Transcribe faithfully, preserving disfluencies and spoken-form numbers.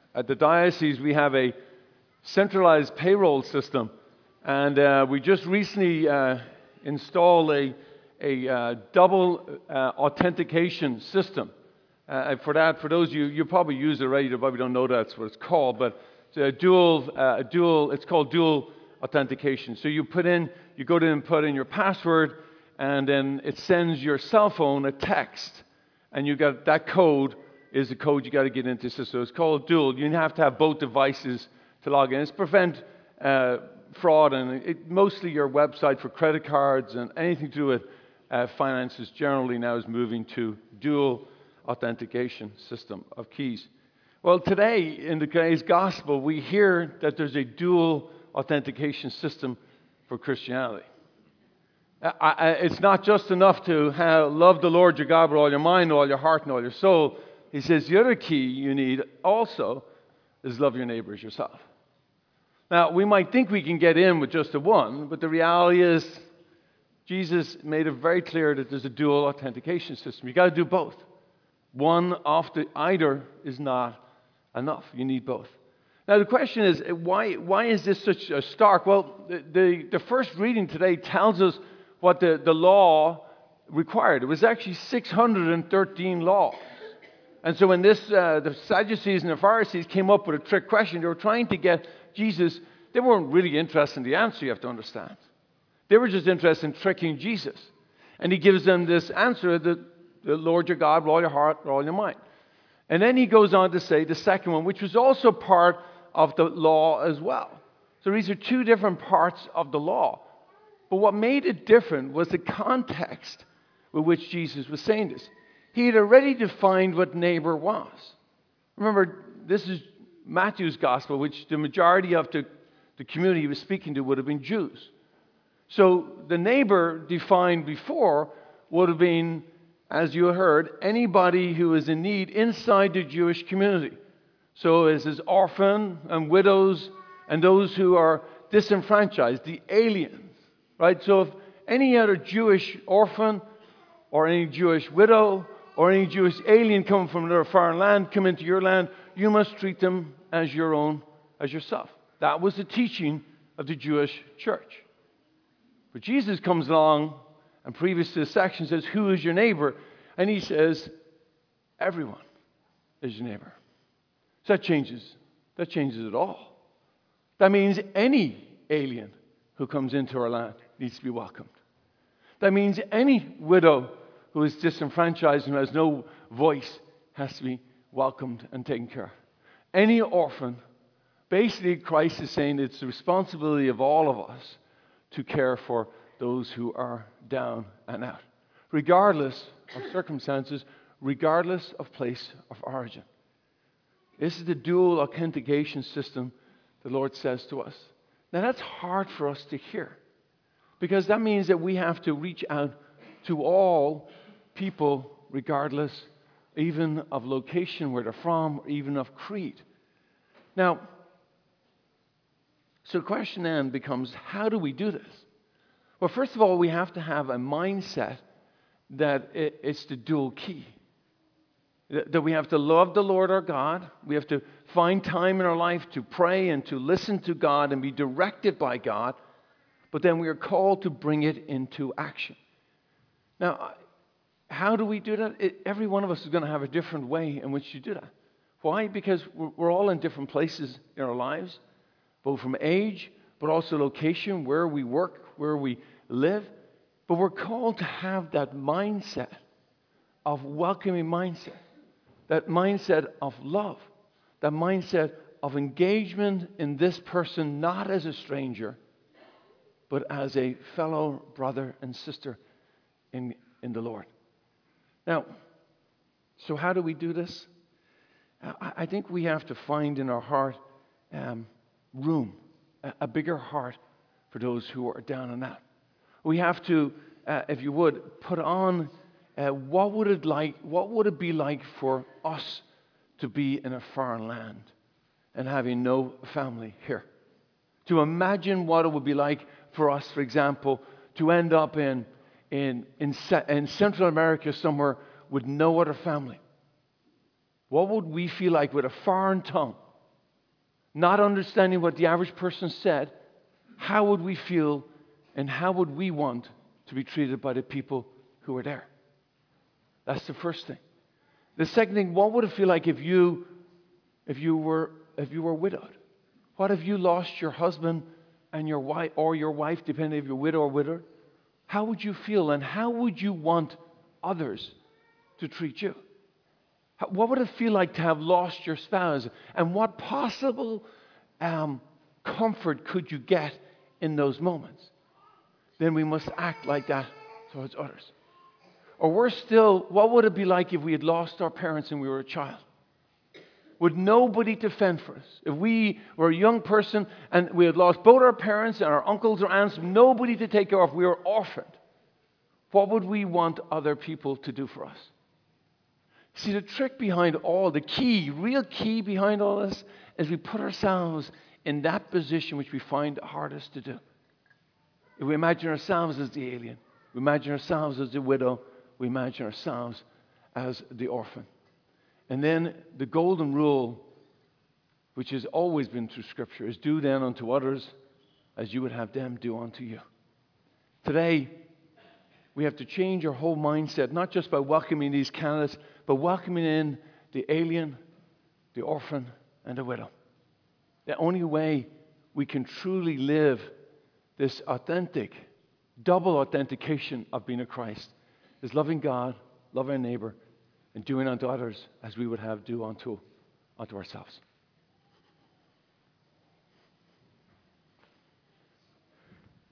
At the diocese, we have a centralized payroll system, and uh, we just recently uh, installed a, a uh, double uh, authentication system. Uh, for that, for those of you, you probably use it already, you probably don't know that's what it's called, but it's a dual, uh, a dual, it's called dual authentication. So you put in, you go to and put in your password, and then it sends your cell phone a text, and you got that code is the code you got to get into the system. So it's called dual. You have to have both devices to log in. It's prevent uh, fraud, and it, mostly your website for credit cards and anything to do with uh, finances generally now is moving to dual authentication system of keys. Well, today in today's gospel, we hear that there's a dual authentication system for Christianity. I, I, it's not just enough to have, love the Lord your God with all your mind, all your heart, and all your soul. He says the other key you need also is love your neighbor as yourself. Now, we might think we can get in with just the one, but the reality is Jesus made it very clear that there's a dual authentication system. You've got to do both. One off the either is not enough. You need both. Now, the question is, why, why is this such a stark? Well, the, the, the first reading today tells us what the, the law required. It was actually six hundred thirteen laws. And so when this, uh, the Sadducees and the Pharisees came up with a trick question, they were trying to get Jesus. They weren't really interested in the answer, you have to understand. They were just interested in tricking Jesus. And he gives them this answer, that the Lord your God with all your heart, with all your mind. And then he goes on to say the second one, which was also part of the law as well. So these are two different parts of the law. But what made it different was the context with which Jesus was saying this. He had already defined what neighbor was. Remember, this is Matthew's gospel, which the majority of the, the community he was speaking to would have been Jews. So the neighbor defined before would have been, as you heard, anybody who is in need inside the Jewish community. So as is orphan and widows and those who are disenfranchised, the aliens, right? So if any other Jewish orphan or any Jewish widow or any Jewish alien coming from another foreign land come into your land, you must treat them as your own, as yourself. That was the teaching of the Jewish church. But Jesus comes along and previous to this section says, who is your neighbor? And he says, everyone is your neighbor. So that changes, that changes it all. That means any alien who comes into our land needs to be welcomed. That means any widow who is disenfranchised and has no voice has to be welcomed and taken care of. Any orphan, basically Christ is saying it's the responsibility of all of us to care for those who are down and out, regardless of circumstances, regardless of place of origin. This is the dual authentication system the Lord says to us. Now that's hard for us to hear, because that means that we have to reach out to all people, regardless even of location, where they're from, or even of creed. Now, so the question then becomes, how do we do this? Well, first of all, we have to have a mindset that it's the dual key. That we have to love the Lord our God. We have to find time in our life to pray and to listen to God and be directed by God. But then we are called to bring it into action. Now, how do we do that? It, every one of us is going to have a different way in which to do that. Why? Because we're, we're all in different places in our lives, both from age, but also location, where we work, where we live. But we're called to have that mindset of welcoming mindset, that mindset of love, that mindset of engagement in this person, not as a stranger, but as a fellow brother and sister in, in the Lord. Now, so how do we do this? I, I think we have to find in our heart um, room, a, a bigger heart for those who are down and out. We have to, uh, if you would, put on uh, what would it like, what would it be like for us to be in a foreign land and having no family here? To imagine what it would be like for us, for example, to end up in in in, in Central America somewhere with no other family. What would we feel like with a foreign tongue? not understanding what the average person said, how would we feel and how would we want to be treated by the people who were there? That's the first thing. The second thing, what would it feel like if you if you were if you were widowed? What if you lost your husband and your wife, or your wife, depending if you're widow or widowed? How would you feel, and how would you want others to treat you? How, what would it feel like to have lost your spouse? And what possible um, comfort could you get in those moments? Then we must act like that towards others. Or worse still, what would it be like if we had lost our parents and we were a child? With nobody to fend for us. If we were a young person and we had lost both our parents and our uncles or aunts, nobody to take care of, we were orphaned. What would we want other people to do for us? See, the trick behind all, the key, real key behind all this, is we put ourselves in that position which we find hardest to do. If we imagine ourselves as the alien, we imagine ourselves as the widow, we imagine ourselves as the orphan. And then the golden rule, which has always been through Scripture, is do then unto others as you would have them do unto you. Today, we have to change our whole mindset, not just by welcoming these candidates, but welcoming in the alien, the orphan, and the widow. The only way we can truly live this authentic, double authentication of being a Christ is loving God, loving our neighbor, and doing unto others as we would have do unto, unto ourselves.